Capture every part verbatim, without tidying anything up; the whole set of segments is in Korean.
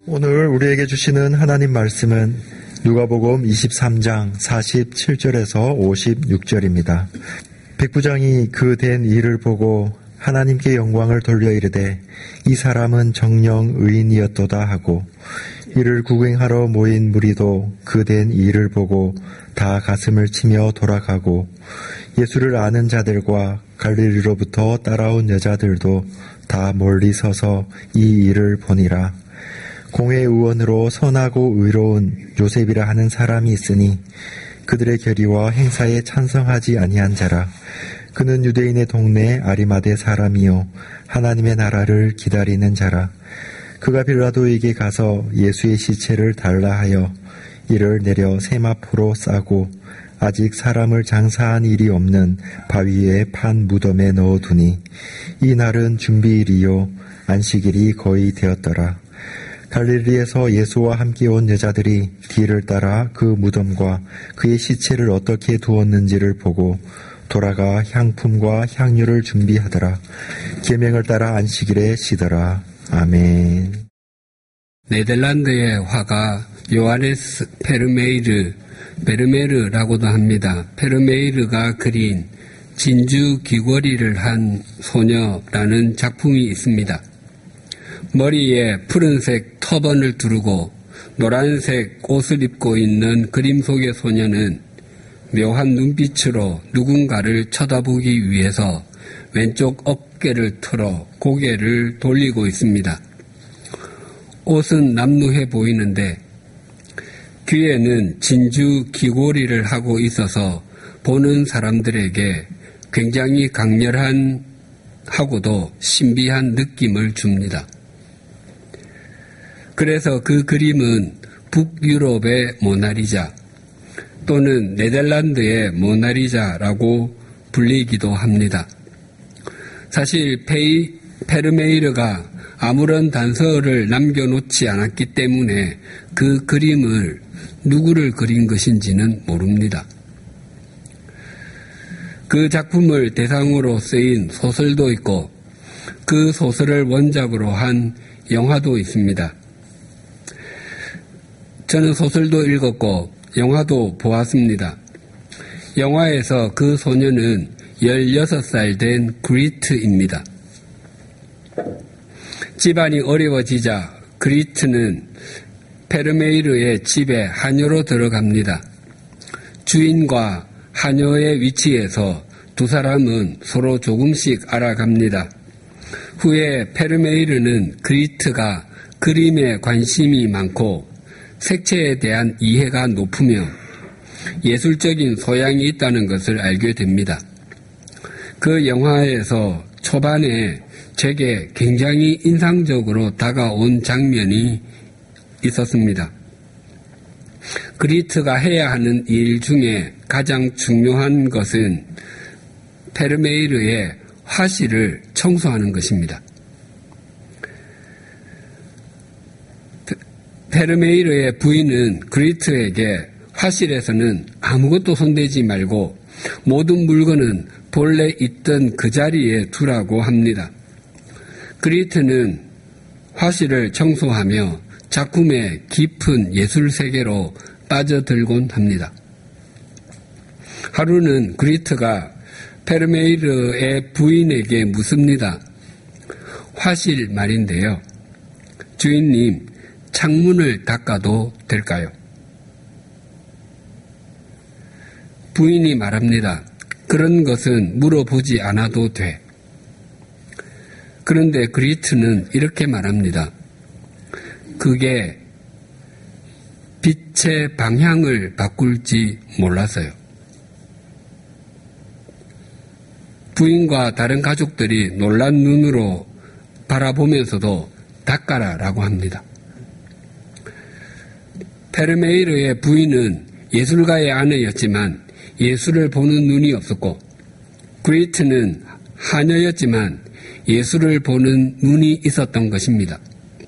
오늘 우리에게 주시는 하나님 말씀은 누가복음 이십삼 장 사십칠 절에서 오십육 절입니다. 백부장이 그 된 일을 보고 하나님께 영광을 돌려 이르되 이 사람은 정령 의인이었도다 하고, 이를 구경하러 모인 무리도 그 된 일을 보고 다 가슴을 치며 돌아가고, 예수를 아는 자들과 갈릴리로부터 따라온 여자들도 다 멀리 서서 이 일을 보니라. 공회 의원으로 선하고 의로운 요셉이라 하는 사람이 있으니 그들의 결의와 행사에 찬성하지 아니한 자라. 그는 유대인의 동네 아리마대 사람이요 하나님의 나라를 기다리는 자라. 그가 빌라도에게 가서 예수의 시체를 달라 하여 이를 내려 세마포로 싸고 아직 사람을 장사한 일이 없는 바위에 판 무덤에 넣어두니, 이 날은 준비일이요 안식일이 거의 되었더라. 갈릴리에서 예수와 함께 온 여자들이 뒤를 따라 그 무덤과 그의 시체를 어떻게 두었는지를 보고 돌아가 향품과 향유를 준비하더라. 계명을 따라 안식일에 쉬더라. 아멘. 네덜란드의 화가 요하네스 페르메이르, 베르메르라고도 합니다. 페르메이르가 그린 진주 귀걸이를 한 소녀라는 작품이 있습니다. 머리에 푸른색 터번을 두르고 노란색 옷을 입고 있는 그림 속의 소녀는 묘한 눈빛으로 누군가를 쳐다보기 위해서 왼쪽 어깨를 틀어 고개를 돌리고 있습니다. 옷은 남루해 보이는데 귀에는 진주 귀고리를 하고 있어서 보는 사람들에게 굉장히 강렬한 하고도 신비한 느낌을 줍니다. 그래서 그 그림은 북유럽의 모나리자 또는 네덜란드의 모나리자라고 불리기도 합니다. 사실 페이, 페르메이르가 아무런 단서를 남겨놓지 않았기 때문에 그 그림을 누구를 그린 것인지는 모릅니다. 그 작품을 대상으로 쓰인 소설도 있고 그 소설을 원작으로 한 영화도 있습니다. 저는 소설도 읽었고 영화도 보았습니다. 영화에서 그 소녀는 열여섯 살 된 그리트입니다. 집안이 어려워지자 그리트는 페르메이르의 집에 하녀로 들어갑니다. 주인과 하녀의 위치에서 두 사람은 서로 조금씩 알아갑니다. 후에 페르메이르는 그리트가 그림에 관심이 많고 색채에 대한 이해가 높으며 예술적인 소양이 있다는 것을 알게 됩니다. 그 영화에서 초반에 제게 굉장히 인상적으로 다가온 장면이 있었습니다. 그리트가 해야 하는 일 중에 가장 중요한 것은 페르메이르의 화실을 청소하는 것입니다. 페르메이르의 부인은 그리트에게 화실에서는 아무것도 손대지 말고 모든 물건은 본래 있던 그 자리에 두라고 합니다. 그리트는 화실을 청소하며 작품의 깊은 예술 세계로 빠져들곤 합니다. 하루는 그리트가 페르메이르의 부인에게 묻습니다. 화실 말인데요. 주인님, 창문을 닦아도 될까요? 부인이 말합니다. 그런 것은 물어보지 않아도 돼. 그런데 그리트는 이렇게 말합니다. 그게 빛의 방향을 바꿀지 몰라서요. 부인과 다른 가족들이 놀란 눈으로 바라보면서도 닦아라라고 합니다. 페르메이르의 부인은 예술가의 아내였지만 예술을 보는 눈이 없었고, 그리트는 하녀였지만 예술을 보는 눈이 있었던 것입니다.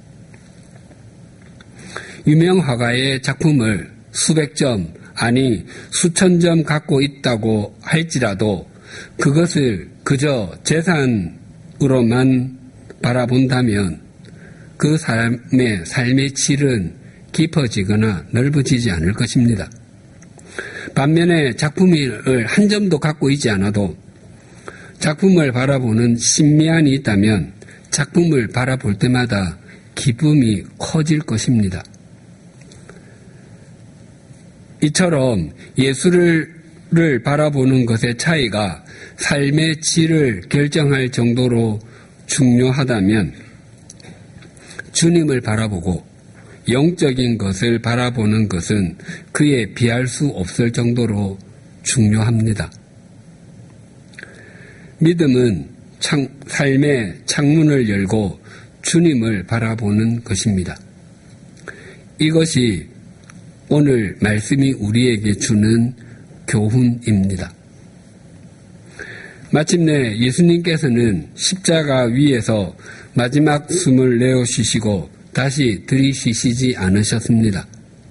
유명 화가의 작품을 수백 점, 아니 수천 점 갖고 있다고 할지라도 그것을 그저 재산으로만 바라본다면 그 사람의 삶의 질은 깊어지거나 넓어지지 않을 것입니다. 반면에 작품을 한 점도 갖고 있지 않아도 작품을 바라보는 심미안이 있다면 작품을 바라볼 때마다 기쁨이 커질 것입니다. 이처럼 예술을 바라보는 것의 차이가 삶의 질을 결정할 정도로 중요하다면 주님을 바라보고 영적인 것을 바라보는 것은 그에 비할 수 없을 정도로 중요합니다. 믿음은 창, 삶의 창문을 열고 주님을 바라보는 것입니다. 이것이 오늘 말씀이 우리에게 주는 교훈입니다. 마침내 예수님께서는 십자가 위에서 마지막 숨을 내어 쉬시고 다시 들이쉬시지 않으셨습니다.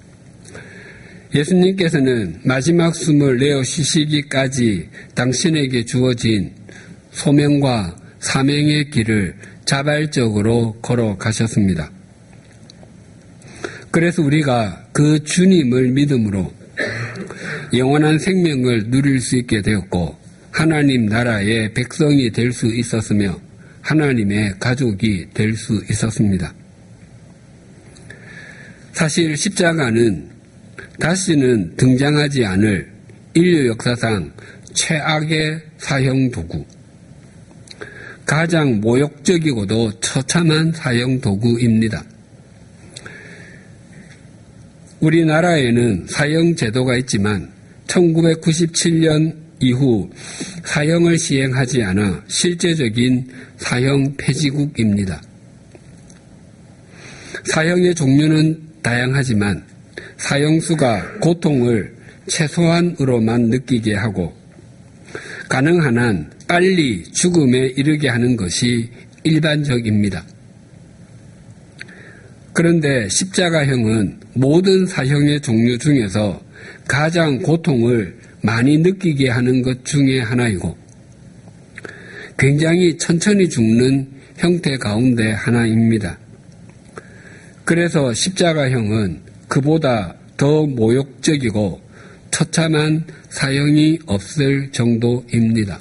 예수님께서는 마지막 숨을 내어 쉬시기까지 당신에게 주어진 소명과 사명의 길을 자발적으로 걸어가셨습니다. 그래서 우리가 그 주님을 믿음으로 영원한 생명을 누릴 수 있게 되었고 하나님 나라의 백성이 될 수 있었으며 하나님의 가족이 될 수 있었습니다. 사실 십자가는 다시는 등장하지 않을 인류 역사상 최악의 사형 도구, 가장 모욕적이고도 처참한 사형 도구입니다. 우리나라에는 사형 제도가 있지만 천구백구십칠 년 이후 사형을 시행하지 않아 실제적인 사형 폐지국입니다. 사형의 종류는 다양하지만 사형수가 고통을 최소한으로만 느끼게 하고 가능한 한 빨리 죽음에 이르게 하는 것이 일반적입니다. 그런데 십자가형은 모든 사형의 종류 중에서 가장 고통을 많이 느끼게 하는 것 중에 하나이고 굉장히 천천히 죽는 형태 가운데 하나입니다. 그래서 십자가형은 그보다 더 모욕적이고 처참한 사형이 없을 정도입니다.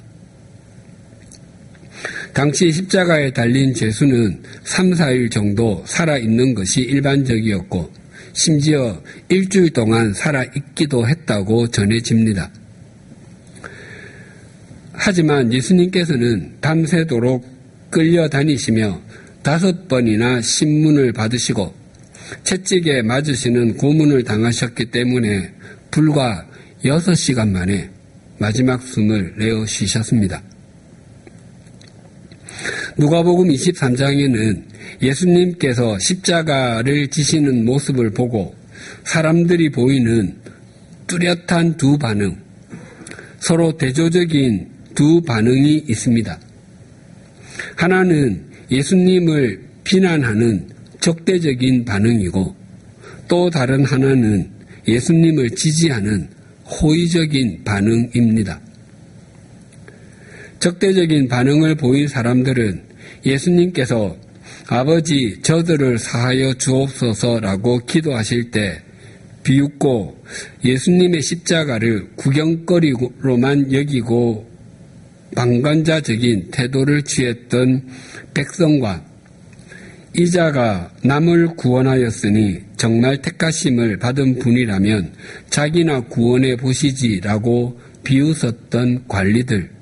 당시 십자가에 달린 죄수는 삼, 사일 정도 살아있는 것이 일반적이었고 심지어 일주일 동안 살아있기도 했다고 전해집니다. 하지만 예수님께서는 밤새도록 끌려다니시며 다섯 번이나 신문을 받으시고 채찍에 맞으시는 고문을 당하셨기 때문에 불과 여섯 시간 만에 마지막 숨을 내어 쉬셨습니다. 누가복음 이십삼 장에는 예수님께서 십자가를 지시는 모습을 보고 사람들이 보이는 뚜렷한 두 반응, 서로 대조적인 두 반응이 있습니다. 하나는 예수님을 비난하는 적대적인 반응이고 또 다른 하나는 예수님을 지지하는 호의적인 반응입니다. 적대적인 반응을 보인 사람들은 예수님께서 아버지 저들을 사하여 주옵소서라고 기도하실 때 비웃고 예수님의 십자가를 구경거리로만 여기고 방관자적인 태도를 취했던 백성과 이자가 남을 구원하였으니 정말 택하심을 받은 분이라면 자기나 구원해 보시지라고 비웃었던 관리들,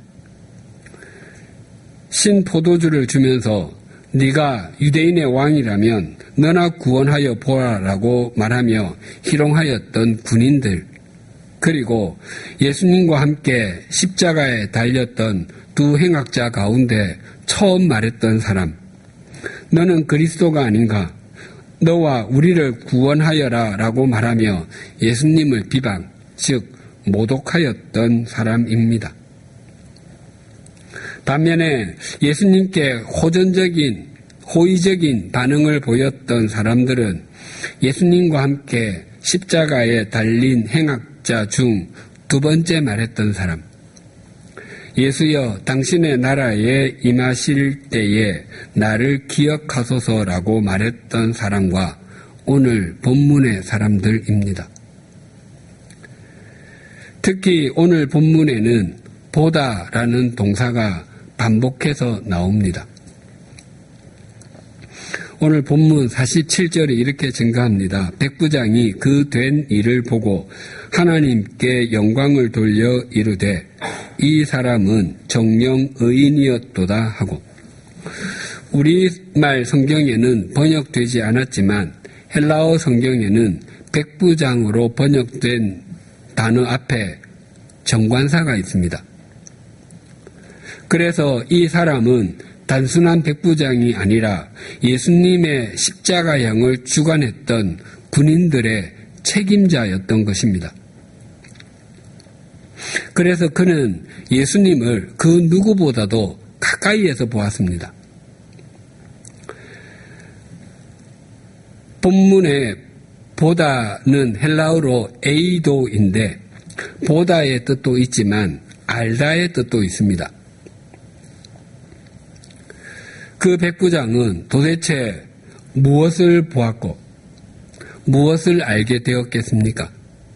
신포도주를 주면서 네가 유대인의 왕이라면 너나 구원하여 보라라고 말하며 희롱하였던 군인들, 그리고 예수님과 함께 십자가에 달렸던 두 행악자 가운데 처음 말했던 사람, 너는 그리스도가 아닌가? 너와 우리를 구원하여라 라고 말하며 예수님을 비방, 즉 모독하였던 사람입니다. 반면에 예수님께 호전적인, 호의적인 반응을 보였던 사람들은 예수님과 함께 십자가에 달린 행악자 중 두 번째 말했던 사람, 예수여 당신의 나라에 임하실 때에 나를 기억하소서라고 말했던 사람과 오늘 본문의 사람들입니다. 특히 오늘 본문에는 보다라는 동사가 반복해서 나옵니다. 오늘 본문 사십칠 절에 이렇게 증가합니다. 백부장이 그 된 일을 보고 하나님께 영광을 돌려 이르되 이 사람은 정령 의인이었도다 하고, 우리말 성경에는 번역되지 않았지만 헬라어 성경에는 백부장으로 번역된 단어 앞에 정관사가 있습니다. 그래서 이 사람은 단순한 백부장이 아니라 예수님의 십자가형을 주관했던 군인들의 책임자였던 것입니다. 그래서 그는 예수님을 그 누구보다도 가까이에서 보았습니다. 본문에 보다는 헬라어로 에이도인데 보다의 뜻도 있지만 알다의 뜻도 있습니다. 그 백부장은 도대체 무엇을 보았고 무엇을 알게 되었겠습니까?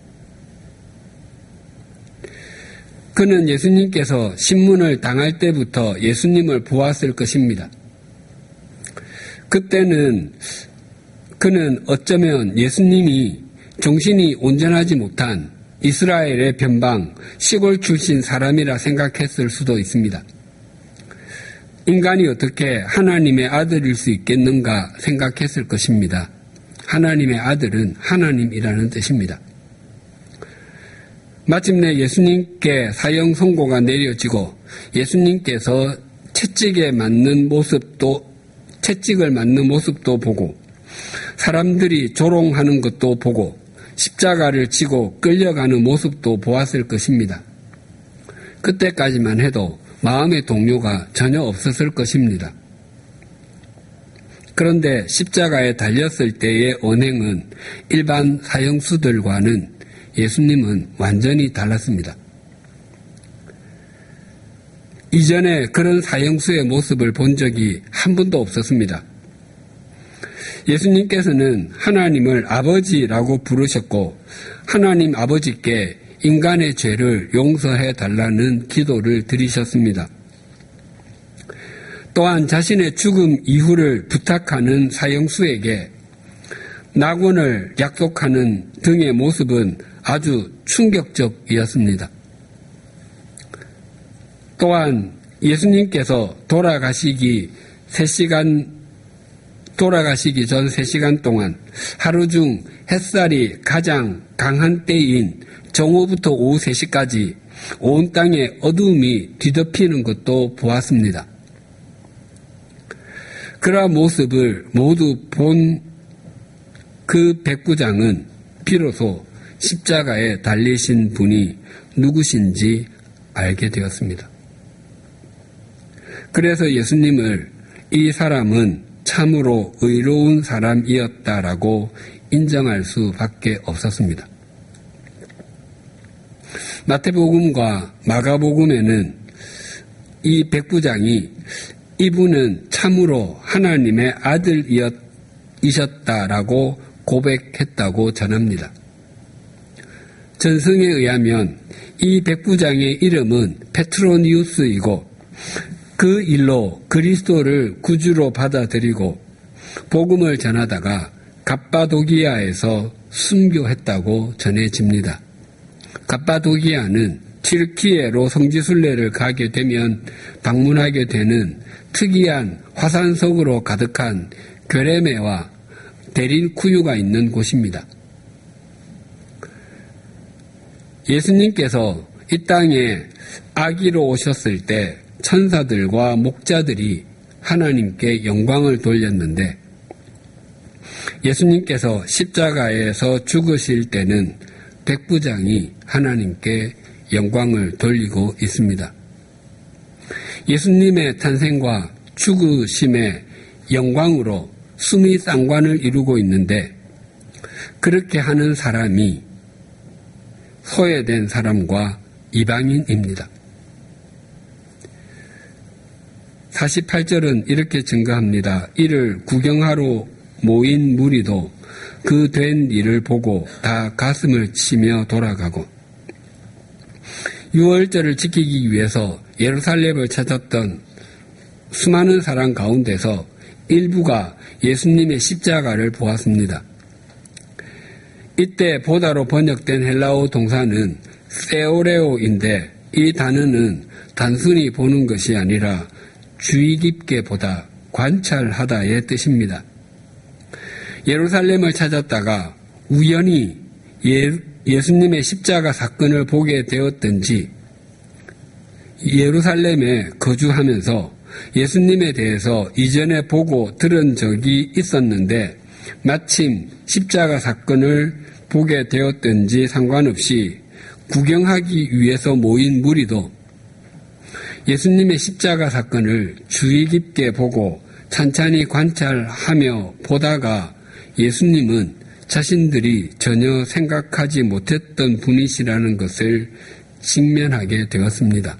그는 예수님께서 신문을 당할 때부터 예수님을 보았을 것입니다. 그때는 그는 어쩌면 예수님이 정신이 온전하지 못한 이스라엘의 변방 시골 출신 사람이라 생각했을 수도 있습니다. 인간이 어떻게 하나님의 아들일 수 있겠는가 생각했을 것입니다. 하나님의 아들은 하나님이라는 뜻입니다. 마침내 예수님께 사형 선고가 내려지고 예수님께서 채찍에 맞는 모습도 채찍을 맞는 모습도 보고 사람들이 조롱하는 것도 보고 십자가를 지고 끌려가는 모습도 보았을 것입니다. 그때까지만 해도 마음의 동요가 전혀 없었을 것입니다. 그런데 십자가에 달렸을 때의 언행은 일반 사형수들과는 예수님은 완전히 달랐습니다. 이전에 그런 사형수의 모습을 본 적이 한 번도 없었습니다. 예수님께서는 하나님을 아버지라고 부르셨고 하나님 아버지께 인간의 죄를 용서해 달라는 기도를 드리셨습니다. 또한 자신의 죽음 이후를 부탁하는 사형수에게 낙원을 약속하는 등의 모습은 아주 충격적이었습니다. 또한 예수님께서 돌아가시기 세 시간 돌아가시기 전 세 시간 동안 하루 중 햇살이 가장 강한 때인 정오부터 오후 세 시까지 온 땅에 어두움이 뒤덮이는 것도 보았습니다. 그러한 모습을 모두 본 그 백부장은 비로소 십자가에 달리신 분이 누구신지 알게 되었습니다. 그래서 예수님을 이 사람은 참으로 의로운 사람이었다라고 인정할 수밖에 없었습니다. 마태복음과 마가복음에는 이 백부장이 이분은 참으로 하나님의 아들이셨다라고 고백했다고 전합니다. 전승에 의하면 이 백부장의 이름은 페트로니우스이고 그 일로 그리스도를 구주로 받아들이고 복음을 전하다가 갑바도기아에서 순교했다고 전해집니다. 갑바도기아는 튀르키예로 성지순례를 가게 되면 방문하게 되는 특이한 화산석으로 가득한 괴레메와 데린쿠유가 있는 곳입니다. 예수님께서 이 땅에 아기로 오셨을 때 천사들과 목자들이 하나님께 영광을 돌렸는데 예수님께서 십자가에서 죽으실 때는 백부장이 하나님께 영광을 돌리고 있습니다. 예수님의 탄생과 죽으심의 영광으로 수미 쌍관을 이루고 있는데 그렇게 하는 사람이 소외된 사람과 이방인입니다. 사십팔 절은 이렇게 증가합니다. 이를 구경하러 모인 무리도 그 된 일을 보고 다 가슴을 치며 돌아가고, 유월절을 지키기 위해서 예루살렘을 찾았던 수많은 사람 가운데서 일부가 예수님의 십자가를 보았습니다. 이때 보다로 번역된 헬라어 동사는 세오레오인데, 이 단어는 단순히 보는 것이 아니라 주의 깊게 보다, 관찰하다의 뜻입니다. 예루살렘을 찾았다가 우연히 예, 예수님의 십자가 사건을 보게 되었든지, 예루살렘에 거주하면서 예수님에 대해서 이전에 보고 들은 적이 있었는데 마침 십자가 사건을 보게 되었든지 상관없이 구경하기 위해서 모인 무리도 예수님의 십자가 사건을 주의 깊게 보고 찬찬히 관찰하며 보다가 예수님은 자신들이 전혀 생각하지 못했던 분이시라는 것을 직면하게 되었습니다.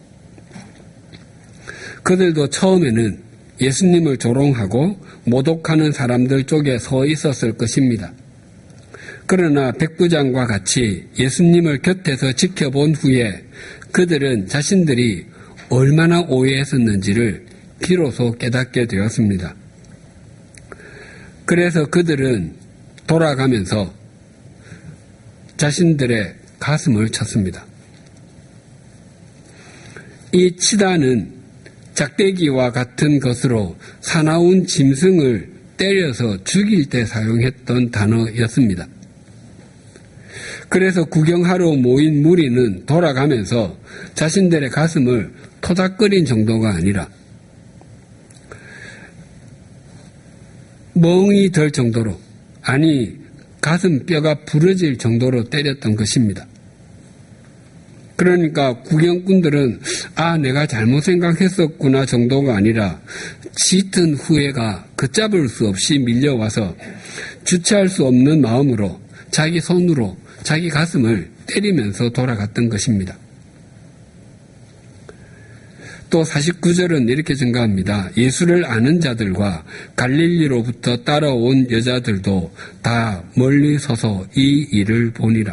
그들도 처음에는 예수님을 조롱하고 모독하는 사람들 쪽에 서 있었을 것입니다. 그러나 백부장과 같이 예수님을 곁에서 지켜본 후에 그들은 자신들이 얼마나 오해했었는지를 비로소 깨닫게 되었습니다. 그래서 그들은 돌아가면서 자신들의 가슴을 쳤습니다. 이 치다는 작대기와 같은 것으로 사나운 짐승을 때려서 죽일 때 사용했던 단어였습니다. 그래서 구경하러 모인 무리는 돌아가면서 자신들의 가슴을 토닥거린 정도가 아니라 멍이 들 정도로, 아니 가슴 뼈가 부러질 정도로 때렸던 것입니다. 그러니까 구경꾼들은 아, 내가 잘못 생각했었구나 정도가 아니라 짙은 후회가 걷잡을 수 없이 밀려와서 주체할 수 없는 마음으로 자기 손으로 자기 가슴을 때리면서 돌아갔던 것입니다. 또 사십구 절은 이렇게 증가합니다. 예수를 아는 자들과 갈릴리로부터 따라온 여자들도 다 멀리 서서 이 일을 보니라.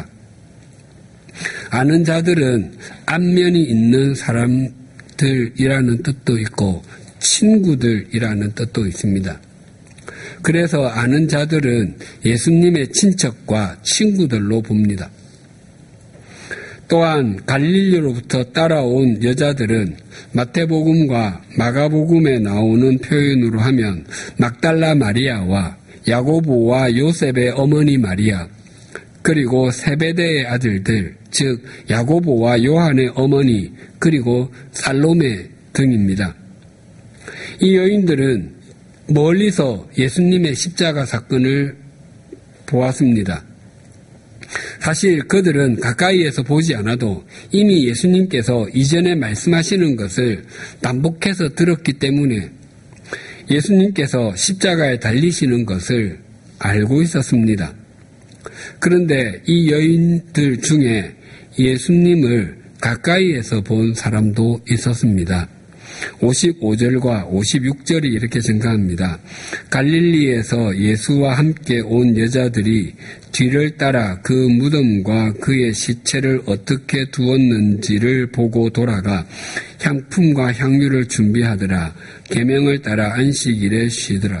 아는 자들은 안면이 있는 사람들이라는 뜻도 있고 친구들이라는 뜻도 있습니다. 그래서 아는 자들은 예수님의 친척과 친구들로 봅니다. 또한 갈릴리로부터 따라온 여자들은 마태복음과 마가복음에 나오는 표현으로 하면 막달라 마리아와 야고보와 요셉의 어머니 마리아, 그리고 세베대의 아들들, 즉 야고보와 요한의 어머니, 그리고 살로메 등입니다. 이 여인들은 멀리서 예수님의 십자가 사건을 보았습니다. 사실 그들은 가까이에서 보지 않아도 이미 예수님께서 이전에 말씀하시는 것을 반복해서 들었기 때문에 예수님께서 십자가에 달리시는 것을 알고 있었습니다. 그런데 이 여인들 중에 예수님을 가까이에서 본 사람도 있었습니다. 오십오 절과 오십육 절이 이렇게 증가합니다. 갈릴리에서 예수와 함께 온 여자들이 뒤를 따라 그 무덤과 그의 시체를 어떻게 두었는지를 보고 돌아가 향품과 향유를 준비하더라. 계명을 따라 안식일에 쉬더라.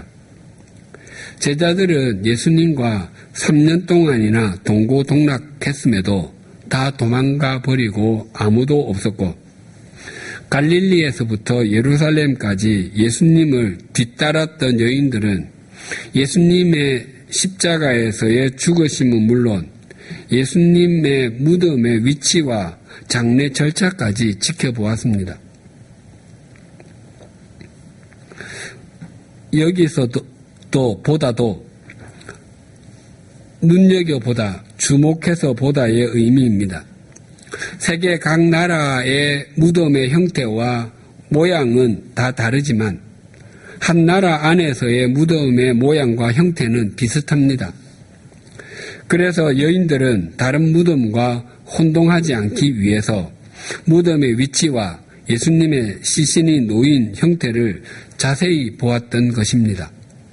제자들은 예수님과 삼 년 동안이나 동고동락했음에도 다 도망가 버리고 아무도 없었고, 갈릴리에서부터 예루살렘까지 예수님을 뒤따랐던 여인들은 예수님의 십자가에서의 죽으심은 물론 예수님의 무덤의 위치와 장례 절차까지 지켜보았습니다. 여기서도 또 보다도 눈여겨보다, 주목해서 보다의 의미입니다. 세계 각 나라의 무덤의 형태와 모양은 다 다르지만 한 나라 안에서의 무덤의 모양과 형태는 비슷합니다. 그래서 여인들은 다른 무덤과 혼동하지 않기 위해서 무덤의 위치와 예수님의 시신이 놓인 형태를 자세히 보았던 것입니다.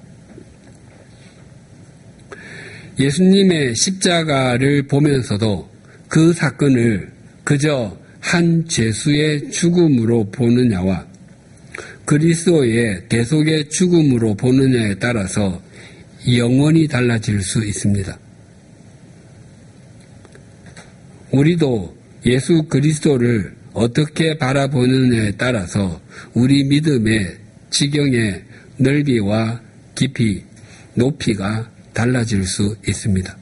예수님의 십자가를 보면서도 그 사건을 그저 한 죄수의 죽음으로 보느냐와 그리스도의 대속의 죽음으로 보느냐에 따라서 영원히 달라질 수 있습니다. 우리도 예수 그리스도를 어떻게 바라보느냐에 따라서 우리 믿음의 지경의 넓이와 깊이, 높이가 달라질 수 있습니다.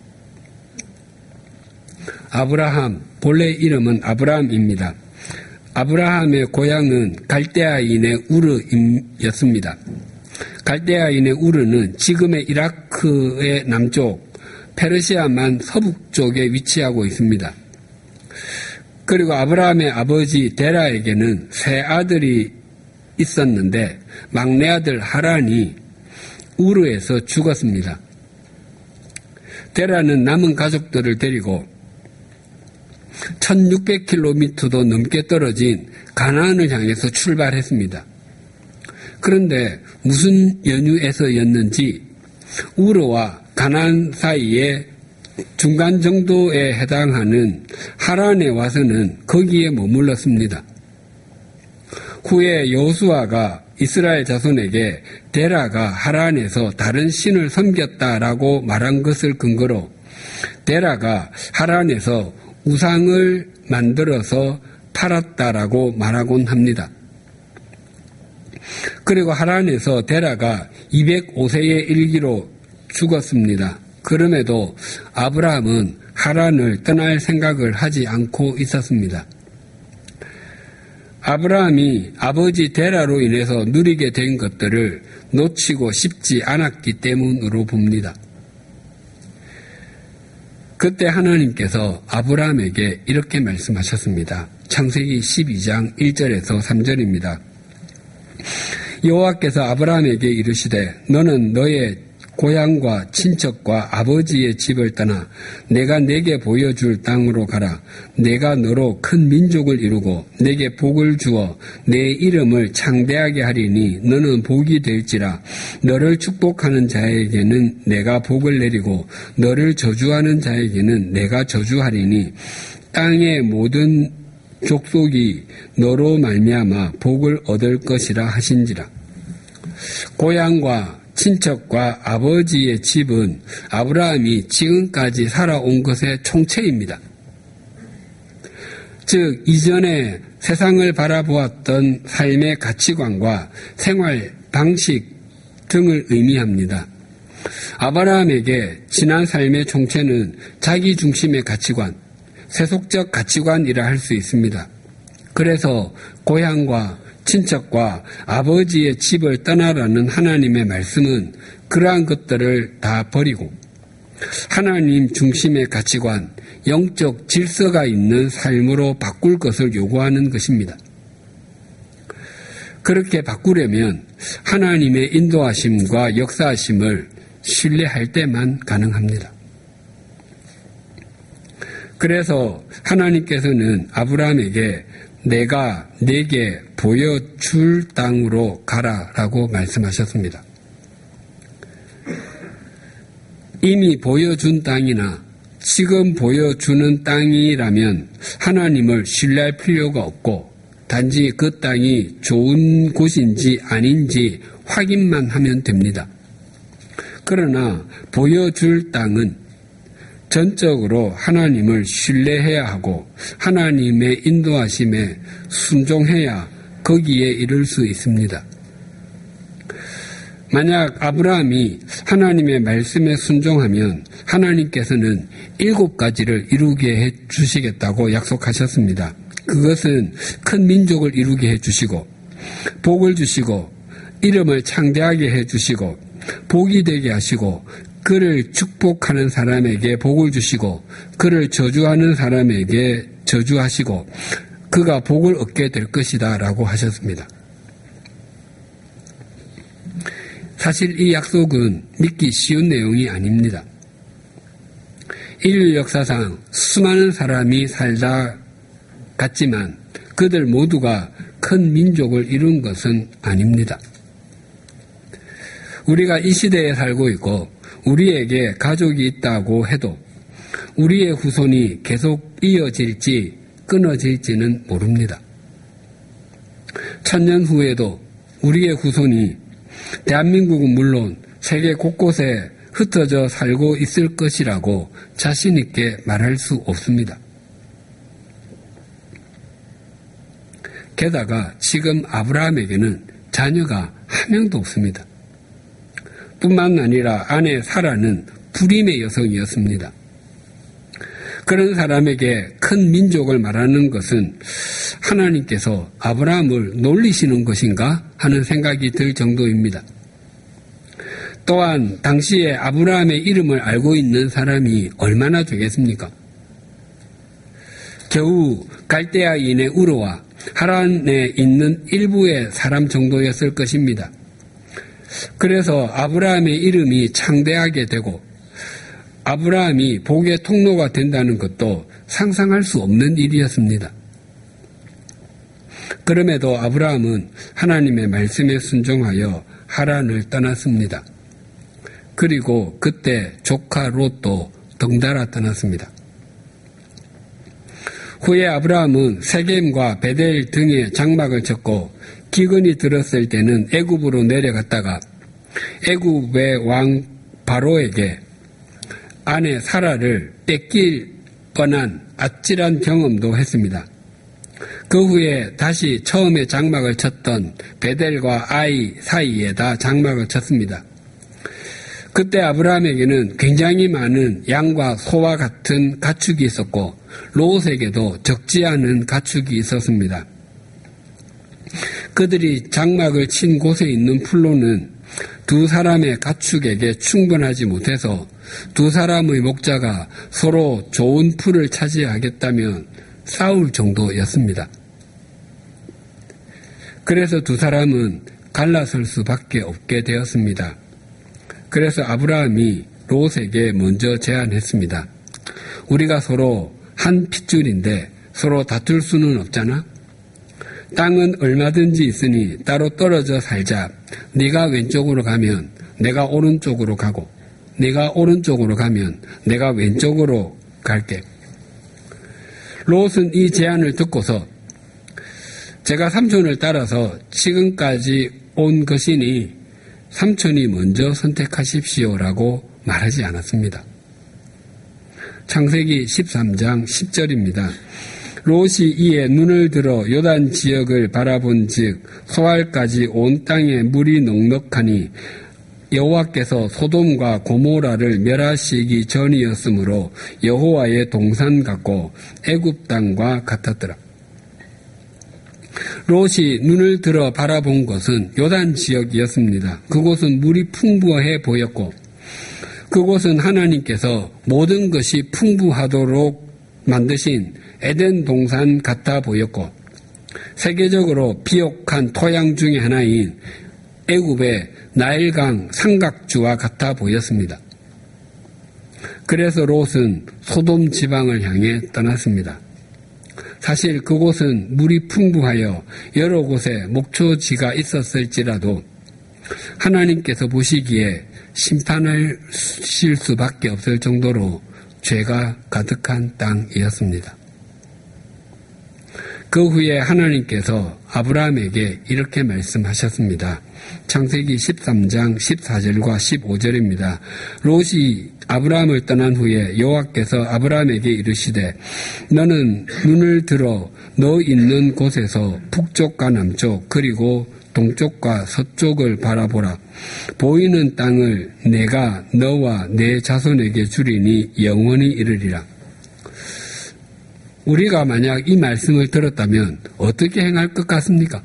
아브라함, 본래 이름은 아브라함입니다. 아브라함의 고향은 갈대아인의 우르였습니다. 갈대아인의 우르는 지금의 이라크의 남쪽, 페르시아만 서북쪽에 위치하고 있습니다. 그리고 아브라함의 아버지 데라에게는 세 아들이 있었는데 막내 아들 하란이 우르에서 죽었습니다. 데라는 남은 가족들을 데리고 천육백 킬로미터도 넘게 떨어진 가나안을 향해서 출발했습니다. 그런데 무슨 연유에서였는지 우르와 가나안 사이에 중간 정도에 해당하는 하란에 와서는 거기에 머물렀습니다. 후에 여호수아가 이스라엘 자손에게 데라가 하란에서 다른 신을 섬겼다라고 말한 것을 근거로 데라가 하란에서 우상을 만들어서 팔았다라고 말하곤 합니다. 그리고 하란에서 데라가 이백오 세에 일기로 죽었습니다. 그럼에도 아브라함은 하란을 떠날 생각을 하지 않고 있었습니다. 아브라함이 아버지 데라로 인해서 누리게 된 것들을 놓치고 싶지 않았기 때문으로 봅니다. 그때 하나님께서 아브라함에게 이렇게 말씀하셨습니다. 창세기 십이 장 일 절에서 삼 절입니다. 여호와께서 아브라함에게 이르시되 너는 너의 고향과 친척과 아버지의 집을 떠나 내가 내게 보여줄 땅으로 가라. 내가 너로 큰 민족을 이루고 내게 복을 주어 내 이름을 창대하게 하리니 너는 복이 될지라. 너를 축복하는 자에게는 내가 복을 내리고 너를 저주하는 자에게는 내가 저주하리니 땅의 모든 족속이 너로 말미암아 복을 얻을 것이라 하신지라. 고향과 친척과 아버지의 집은 아브라함이 지금까지 살아온 것의 총체입니다. 즉 이전에 세상을 바라보았던 삶의 가치관과 생활 방식 등을 의미합니다. 아브라함에게 지난 삶의 총체는 자기 중심의 가치관, 세속적 가치관이라 할 수 있습니다. 그래서 고향과 친척과 아버지의 집을 떠나라는 하나님의 말씀은 그러한 것들을 다 버리고 하나님 중심의 가치관, 영적 질서가 있는 삶으로 바꿀 것을 요구하는 것입니다. 그렇게 바꾸려면 하나님의 인도하심과 역사하심을 신뢰할 때만 가능합니다. 그래서 하나님께서는 아브라함에게 내가 내게 보여줄 땅으로 가라라고 말씀하셨습니다. 이미 보여준 땅이나 지금 보여주는 땅이라면 하나님을 신뢰할 필요가 없고 단지 그 땅이 좋은 곳인지 아닌지 확인만 하면 됩니다. 그러나 보여줄 땅은 전적으로 하나님을 신뢰해야 하고 하나님의 인도하심에 순종해야 거기에 이를 수 있습니다. 만약 아브라함이 하나님의 말씀에 순종하면 하나님께서는 일곱 가지를 이루게 해 주시겠다고 약속하셨습니다. 그것은 큰 민족을 이루게 해 주시고 복을 주시고 이름을 창대하게 해 주시고 복이 되게 하시고 그를 축복하는 사람에게 복을 주시고 그를 저주하는 사람에게 저주하시고 그가 복을 얻게 될 것이다 라고 하셨습니다. 사실 이 약속은 믿기 쉬운 내용이 아닙니다. 인류 역사상 수많은 사람이 살다 갔지만 그들 모두가 큰 민족을 이룬 것은 아닙니다. 우리가 이 시대에 살고 있고 우리에게 가족이 있다고 해도 우리의 후손이 계속 이어질지 끊어질지는 모릅니다. 천년 후에도 우리의 후손이 대한민국은 물론 세계 곳곳에 흩어져 살고 있을 것이라고 자신 있게 말할 수 없습니다. 게다가 지금 아브라함에게는 자녀가 한 명도 없습니다. 뿐만 아니라 아내 사라는 불임의 여성이었습니다. 그런 사람에게 큰 민족을 말하는 것은 하나님께서 아브라함을 놀리시는 것인가 하는 생각이 들 정도입니다. 또한 당시에 아브라함의 이름을 알고 있는 사람이 얼마나 되겠습니까? 겨우 갈대아인의 우르와 하란에 있는 일부의 사람 정도였을 것입니다. 그래서 아브라함의 이름이 창대하게 되고 아브라함이 복의 통로가 된다는 것도 상상할 수 없는 일이었습니다. 그럼에도 아브라함은 하나님의 말씀에 순종하여 하란을 떠났습니다. 그리고 그때 조카 롯도 덩달아 떠났습니다. 후에 아브라함은 세겜과 베델 등에 장막을 쳤고 기근이 들었을 때는 애굽으로 내려갔다가 애굽의 왕 바로에게 아내 사라를 뺏길 뻔한 아찔한 경험도 했습니다. 그 후에 다시 처음에 장막을 쳤던 베델과 아이 사이에다 장막을 쳤습니다. 그때 아브라함에게는 굉장히 많은 양과 소와 같은 가축이 있었고 롯에게도 적지 않은 가축이 있었습니다. 그들이 장막을 친 곳에 있는 풀로는 두 사람의 가축에게 충분하지 못해서 두 사람의 목자가 서로 좋은 풀을 차지하겠다면 싸울 정도였습니다. 그래서 두 사람은 갈라설 수밖에 없게 되었습니다. 그래서 아브라함이 롯에게 먼저 제안했습니다. 우리가 서로 한 핏줄인데 서로 다툴 수는 없잖아? 땅은 얼마든지 있으니 따로 떨어져 살자. 네가 왼쪽으로 가면 내가 오른쪽으로 가고 네가 오른쪽으로 가면 내가 왼쪽으로 갈게. 롯은 이 제안을 듣고서 제가 삼촌을 따라서 지금까지 온 것이니 삼촌이 먼저 선택하십시오라고 말하지 않았습니다. 창세기 십삼 장 십 절입니다. 롯이 이에 눈을 들어 요단 지역을 바라본 즉 소알까지 온 땅에 물이 넉넉하니 여호와께서 소돔과 고모라를 멸하시기 전이었으므로 여호와의 동산 같고 애굽 땅과 같았더라. 롯이 눈을 들어 바라본 것은 요단 지역이었습니다. 그곳은 물이 풍부해 보였고 그곳은 하나님께서 모든 것이 풍부하도록 만드신 에덴 동산 같아 보였고 세계적으로 비옥한 토양 중의 하나인 애굽의 나일강 삼각주와 같아 보였습니다. 그래서 롯은 소돔 지방을 향해 떠났습니다. 사실 그곳은 물이 풍부하여 여러 곳에 목초지가 있었을지라도 하나님께서 보시기에 심판하실 수밖에 없을 정도로 죄가 가득한 땅이었습니다. 그 후에 하나님께서 아브라함에게 이렇게 말씀하셨습니다. 창세기 십삼 장 십사 절과 십오 절입니다. 롯이 아브라함을 떠난 후에 여호와께서 아브라함에게 이르시되 너는 눈을 들어 너 있는 곳에서 북쪽과 남쪽 그리고 동쪽과 서쪽을 바라보라. 보이는 땅을 내가 너와 내 자손에게 주리니 영원히 이르리라. 우리가 만약 이 말씀을 들었다면 어떻게 행할 것 같습니까?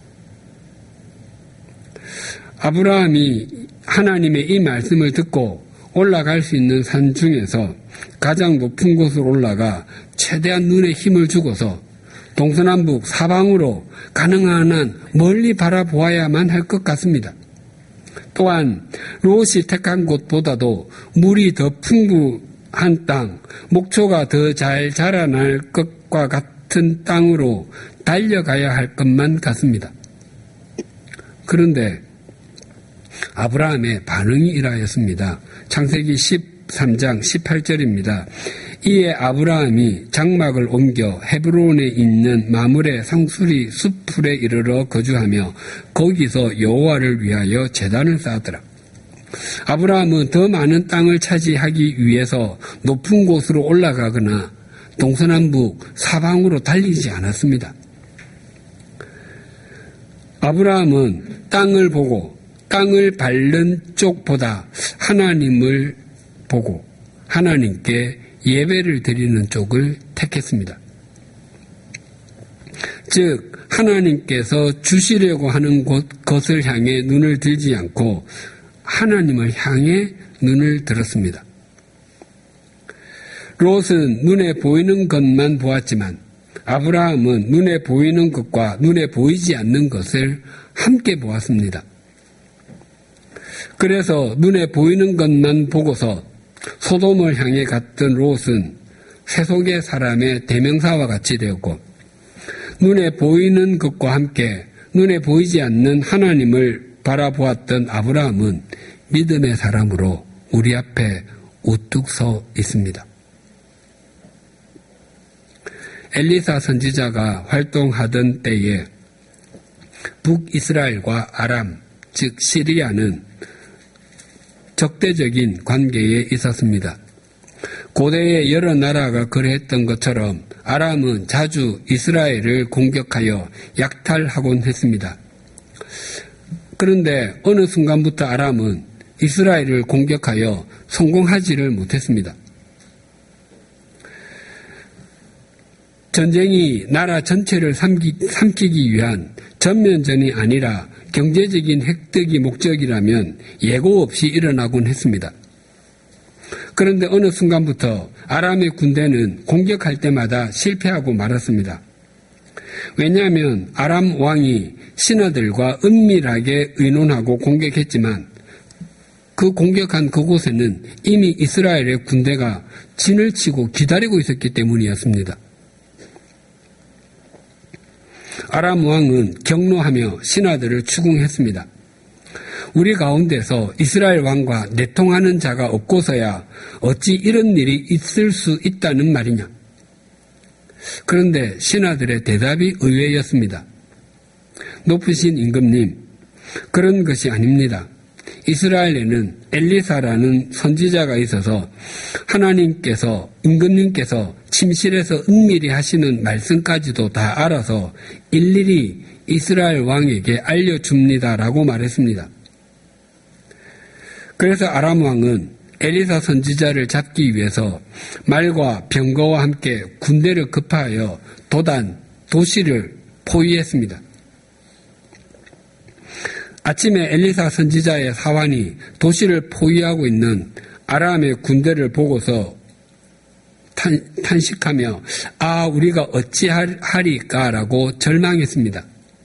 아브라함이 하나님의 이 말씀을 듣고 올라갈 수 있는 산 중에서 가장 높은 곳으로 올라가 최대한 눈에 힘을 주고서 동서남북 사방으로 가능한 한 멀리 바라보아야만 할 것 같습니다. 또한 롯이 택한 곳보다도 물이 더 풍부한 땅, 목초가 더 잘 자라날 것과 같은 땅으로 달려가야 할 것만 같습니다. 그런데 아브라함의 반응이 이러하였습니다. 창세기 십삼 장 십팔 절입니다. 이에 아브라함이 장막을 옮겨 헤브론에 있는 마므레 상수리 숲풀에 이르러 거주하며 거기서 여호와를 위하여 제단을 쌓았더라. 아브라함은 더 많은 땅을 차지하기 위해서 높은 곳으로 올라가거나 동서남북 사방으로 달리지 않았습니다. 아브라함은 땅을 보고 땅을 밟는 쪽보다 하나님을 보고 하나님께 예배를 드리는 쪽을 택했습니다. 즉 하나님께서 주시려고 하는 곳, 것을 향해 눈을 들지 않고 하나님을 향해 눈을 들었습니다. 롯은 눈에 보이는 것만 보았지만 아브라함은 눈에 보이는 것과 눈에 보이지 않는 것을 함께 보았습니다. 그래서 눈에 보이는 것만 보고서 소돔을 향해 갔던 롯은 세속의 사람의 대명사와 같이 되었고, 눈에 보이는 것과 함께 눈에 보이지 않는 하나님을 바라보았던 아브라함은 믿음의 사람으로 우리 앞에 우뚝 서 있습니다. 엘리사 선지자가 활동하던 때에 북이스라엘과 아람, 즉 시리아는 적대적인 관계에 있었습니다. 고대의 여러 나라가 그러했던 것처럼 아람은 자주 이스라엘을 공격하여 약탈하곤 했습니다. 그런데 어느 순간부터 아람은 이스라엘을 공격하여 성공하지를 못했습니다. 전쟁이 나라 전체를 삼기, 삼키기 위한 전면전이 아니라 경제적인 획득이 목적이라면 예고 없이 일어나곤 했습니다. 그런데 어느 순간부터 아람의 군대는 공격할 때마다 실패하고 말았습니다. 왜냐하면 아람 왕이 신하들과 은밀하게 의논하고 공격했지만 그 공격한 그곳에는 이미 이스라엘의 군대가 진을 치고 기다리고 있었기 때문이었습니다. 아람 왕은 경노하며 신하들을 추궁했습니다. 우리 가운데서 이스라엘 왕과 내통하는 자가 없고서야 어찌 이런 일이 있을 수 있다는 말이냐. 그런데 신하들의 대답이 의외였습니다. 높으신 임금님, 그런 것이 아닙니다. 이스라엘에는 엘리사라는 선지자가 있어서 하나님께서, 임금님께서 침실에서 은밀히 하시는 말씀까지도 다 알아서 일일이 이스라엘 왕에게 알려줍니다라고 말했습니다. 그래서 아람 왕은 엘리사 선지자를 잡기 위해서 말과 병거와 함께 군대를 급파하여 도단, 도시를 포위했습니다. 아침에 엘리사 선지자의 사환이 도시를 포위하고 있는 아람의 군대를 보고서 탄, 탄식하며 아 우리가 어찌하리까라고 절망했습니다.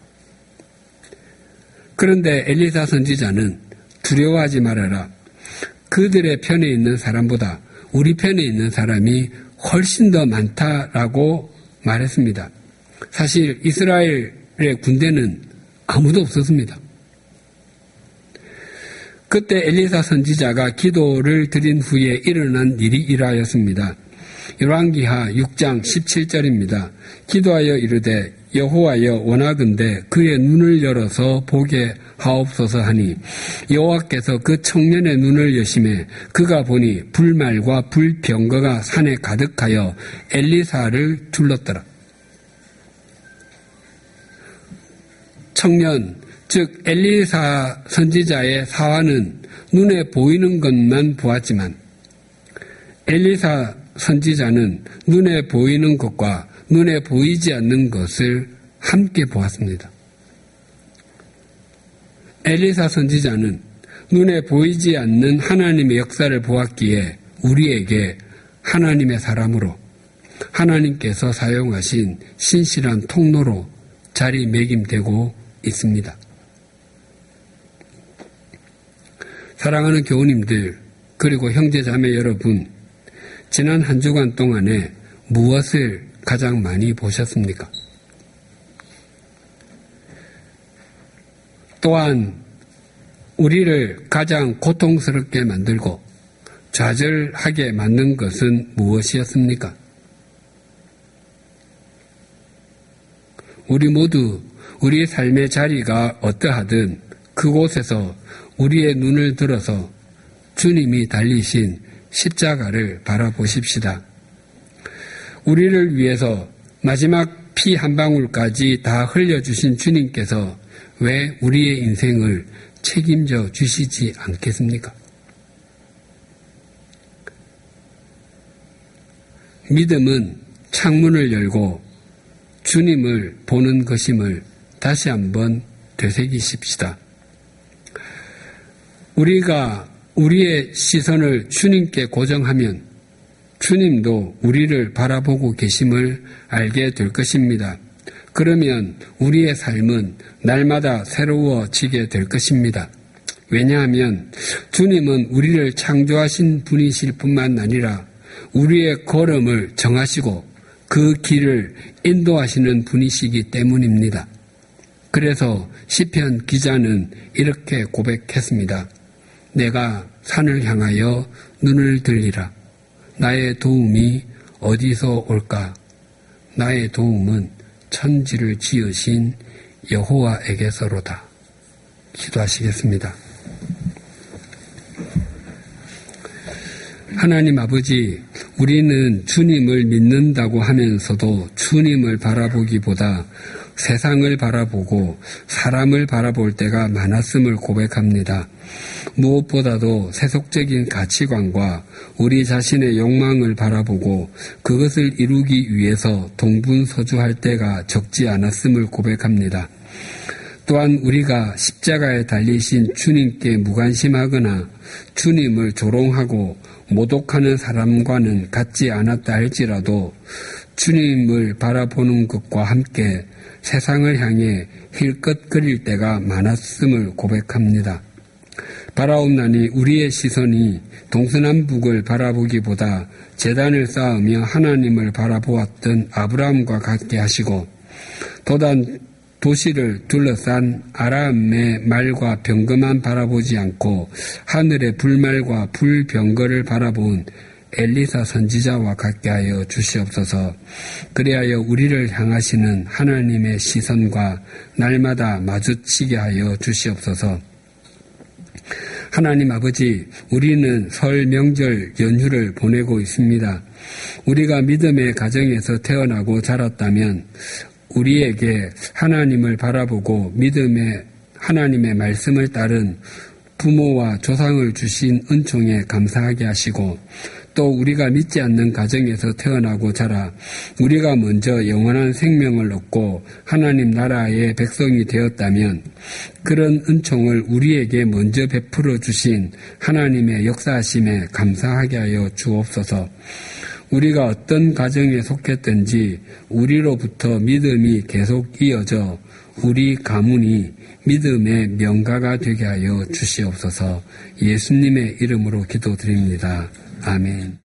그런데 엘리사 선지자는 두려워하지 말아라. 그들의 편에 있는 사람보다 우리 편에 있는 사람이 훨씬 더 많다라고 말했습니다. 사실 이스라엘의 군대는 아무도 없었습니다. 그때 엘리사 선지자가 기도를 드린 후에 일어난 일이 이러하였습니다. 열왕기하 육 장 십칠 절입니다. 기도하여 이르되 여호와여 원하건대 그의 눈을 열어서 보게 하옵소서 하니 여호와께서 그 청년의 눈을 여심해 그가 보니 불말과 불병거가 산에 가득하여 엘리사를 둘렀더라. 청년 즉 엘리사 선지자의 사환은 눈에 보이는 것만 보았지만 엘리사 선지자는 눈에 보이는 것과 눈에 보이지 않는 것을 함께 보았습니다. 엘리사 선지자는 눈에 보이지 않는 하나님의 역사를 보았기에 우리에게 하나님의 사람으로 하나님께서 사용하신 신실한 통로로 자리매김되고 있습니다. 사랑하는 교우님들 그리고 형제자매 여러분, 지난 한 주간 동안에 무엇을 가장 많이 보셨습니까? 또한 우리를 가장 고통스럽게 만들고 좌절하게 만든 것은 무엇이었습니까? 우리 모두 우리 삶의 자리가 어떠하든 그곳에서 우리의 눈을 들어서 주님이 달리신 십자가를 바라보십시다. 우리를 위해서 마지막 피 한 방울까지 다 흘려주신 주님께서 왜 우리의 인생을 책임져 주시지 않겠습니까? 믿음은 창문을 열고 주님을 보는 것임을 다시 한번 되새기십시다. 우리가 우리의 시선을 주님께 고정하면 주님도 우리를 바라보고 계심을 알게 될 것입니다. 그러면 우리의 삶은 날마다 새로워지게 될 것입니다. 왜냐하면 주님은 우리를 창조하신 분이실 뿐만 아니라 우리의 걸음을 정하시고 그 길을 인도하시는 분이시기 때문입니다. 그래서 시편 기자는 이렇게 고백했습니다. 내가 산을 향하여 눈을 들리라. 나의 도움이 어디서 올까? 나의 도움은 천지를 지으신 여호와에게서로다. 기도하시겠습니다. 하나님 아버지, 우리는 주님을 믿는다고 하면서도 주님을 바라보기보다 세상을 바라보고 사람을 바라볼 때가 많았음을 고백합니다. 무엇보다도 세속적인 가치관과 우리 자신의 욕망을 바라보고 그것을 이루기 위해서 동분서주할 때가 적지 않았음을 고백합니다. 또한 우리가 십자가에 달리신 주님께 무관심하거나 주님을 조롱하고 모독하는 사람과는 같지 않았다 할지라도 주님을 바라보는 것과 함께 세상을 향해 힐끗거릴 때가 많았음을 고백합니다. 바라옵나니 우리의 시선이 동서남북을 바라보기보다 제단을 쌓으며 하나님을 바라보았던 아브라함과 같게 하시고 도단 도시를 둘러싼 아람의 말과 병거만 바라보지 않고 하늘의 불말과 불병거를 바라본 엘리사 선지자와 같게 하여 주시옵소서. 그리하여 우리를 향하시는 하나님의 시선과 날마다 마주치게 하여 주시옵소서. 하나님 아버지, 우리는 설 명절 연휴를 보내고 있습니다. 우리가 믿음의 가정에서 태어나고 자랐다면 우리에게 하나님을 바라보고 믿음의 하나님의 말씀을 따른 부모와 조상을 주신 은총에 감사하게 하시고 또 우리가 믿지 않는 가정에서 태어나고 자라 우리가 먼저 영원한 생명을 얻고 하나님 나라의 백성이 되었다면 그런 은총을 우리에게 먼저 베풀어 주신 하나님의 역사하심에 감사하게 하여 주옵소서. 우리가 어떤 가정에 속했든지 우리로부터 믿음이 계속 이어져 우리 가문이 믿음의 명가가 되게 하여 주시옵소서. 예수님의 이름으로 기도드립니다. 아멘.